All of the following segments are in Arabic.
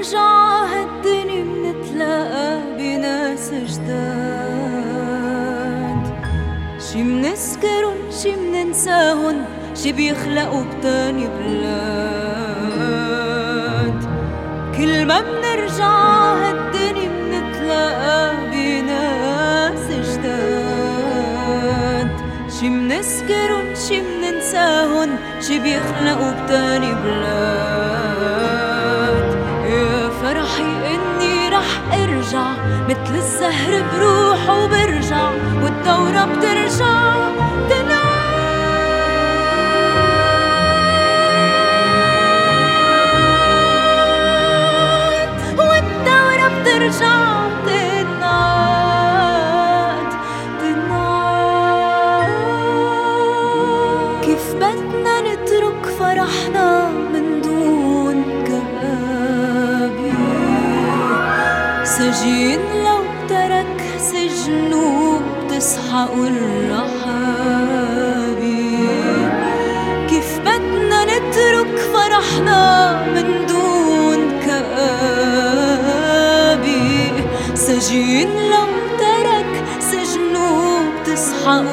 نرجع هالدنيا منتلاقى بناس جداد، شي منسكرن شي مننساهن شي بيخلقوا بتاني بلاد. كل ما منرجع هالدنيا منتلاقى بناس جداد، شي منسكرن شي مننساهن شي بيخلقوا بتاني بلاد. يا فرحي اني رح ارجع مثل الزهر بروح وبرجع والدورة بترجع تنعاد، والدورة بترجع تنعاد. كيف بدنا نترك فرحنا من دون كآبي، سجين لو ترك سجنه بتسحق الرحابي. كيف بدنا نترك فرحنا من دون كآبي، سجين لو ترك سجنه بتسحق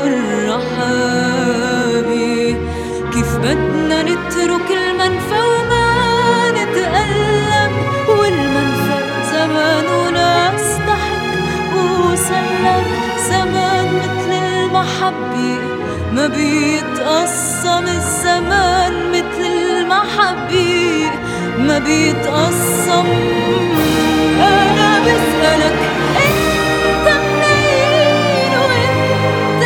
الرحابي. كيف بدنا نترك المنفى وما نتألم، والمنفى زمان وناس ضحك وسلم. زمان مثل المحبة ما بيتقسم، الزمان مثل المحبة ما بيتقسم. أنا بسألك انت منين وانت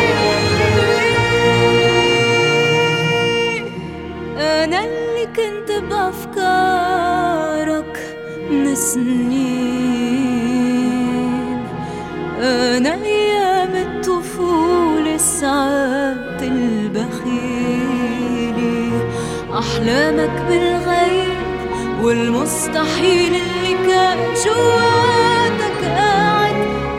مين؟ أنا اللي كنت بأفكارك من سنين، أنا أيام الطفولة الساعات البخيلة، أحلامك بالغيب والمستحيل اللي كان جواتك قاعد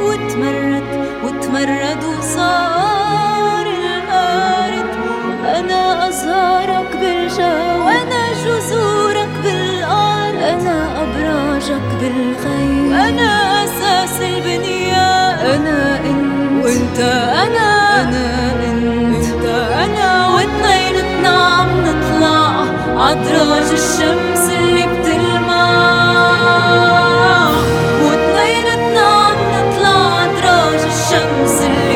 وتمرد وصار الأرض. أنا أزهارك بالجو، أنا جذورك بالأرض، أنا أبراجك بالغيب، أنا أساس البنيان. أنا أنت وأنت أنا أنت أنا، واتنيناتنا عم نطلع عدراج الشمس اللي بتلمع، واتنيناتنا عم نطلع عدراج الشمس اللي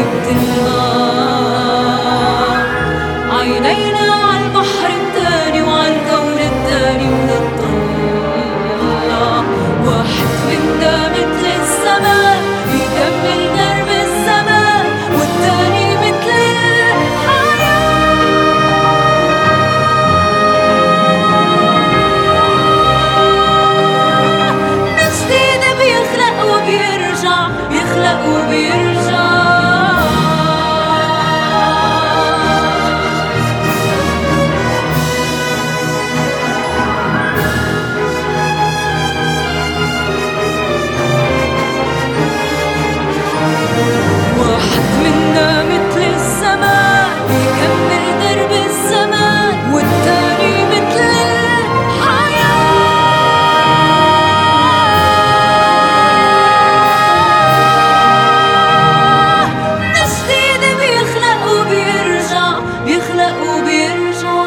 بتلمع. عينينا عالبحر التاني وعالكون التاني منطلع، واحد منا مثل الزمان بيكمل درب الزمان، والتاني مثل الحياة. من جديد بيخلق وبيرجع، بيخلق وبيرجع. واحد منا مثل الزمان بيكمل درب الزمان، والتاني مثل الحياة. من جديد بيخلق وبيرجع، بيخلق وبيرجع.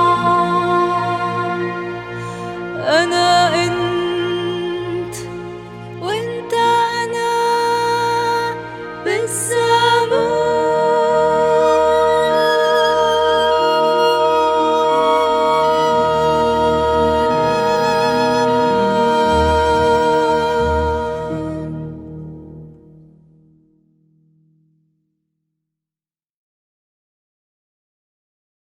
أنا أنت وأنت أنا بالزمان.